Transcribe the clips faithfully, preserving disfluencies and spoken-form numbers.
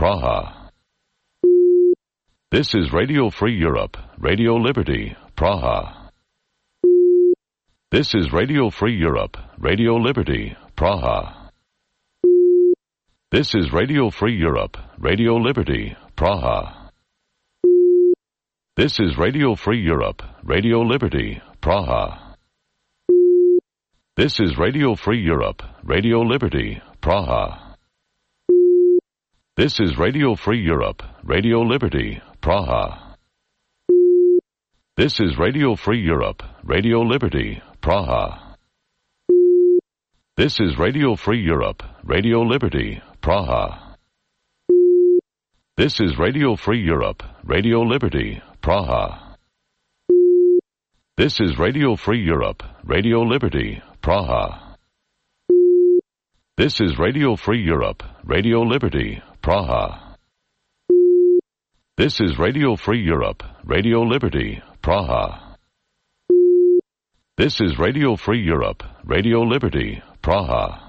Praha. This is Radio Free Europe, Radio Liberty, Praha. This is Radio Free Europe, Radio Liberty, Praha. This is Radio Free Europe, Radio Liberty, Praha. This is Radio Free Europe, Radio Liberty, Praha. This is Radio Free Europe, Radio Liberty, Praha. This is Radio Free Europe, Radio Liberty, Praha. This is Radio Free Europe, Radio Liberty, Praha. This is Radio Free Europe, Radio Liberty, Praha. This is Radio Free Europe, Radio Liberty, Praha. This is Radio Free Europe, Radio Liberty, Praha. This is Radio Free Europe, Radio Liberty, Praha. This is Radio Free Europe, Radio Liberty, Praha. This is Radio Free Europe, Radio Liberty, Praha.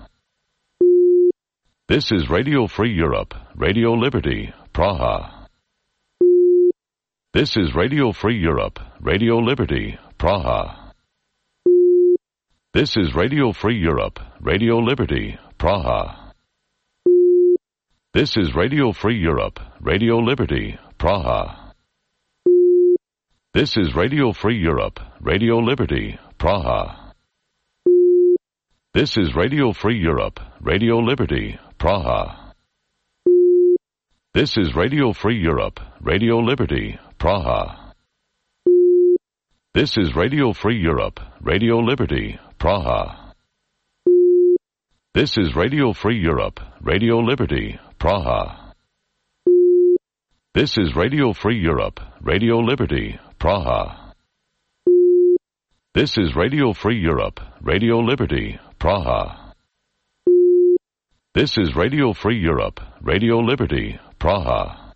This is Radio Free Europe, Radio Liberty, Praha. This is Radio Free Europe, Radio Liberty, Praha. This is Radio Free Europe, Radio Liberty, Praha. This is Radio Free Europe, Radio Liberty, Praha. This is Radio Free Europe, Radio Liberty, Praha. This is Radio Free Europe, Radio Liberty, Praha. This is Radio Free Europe, Radio Liberty, Praha. This is Radio Free Europe, Radio Liberty, Praha. This is Radio Free Europe, Radio Liberty, Praha. This is Radio Free Europe, Radio Liberty, Praha. This is Radio Free Europe, Radio Liberty, Praha. This is Radio Free Europe, Radio Liberty, Praha.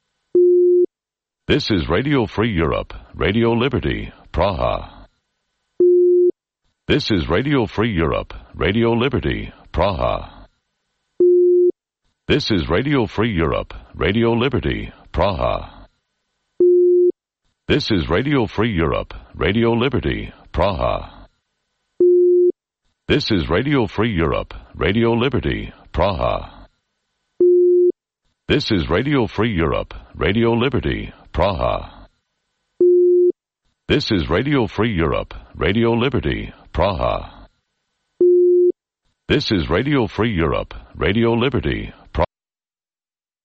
This is Radio Free Europe, Radio Liberty, Praha. This is Radio Free Europe, Radio Liberty, Praha. This is Radio Free Europe, Radio Liberty, Praha. This is Radio Free Europe, Radio Liberty, Praha. This is Radio Free Europe, Radio Liberty, Praha. This is Radio Free Europe, Radio Liberty, Praha. This is Radio Free Europe, Radio Liberty, Praha. This is Radio Free Europe, Radio Liberty,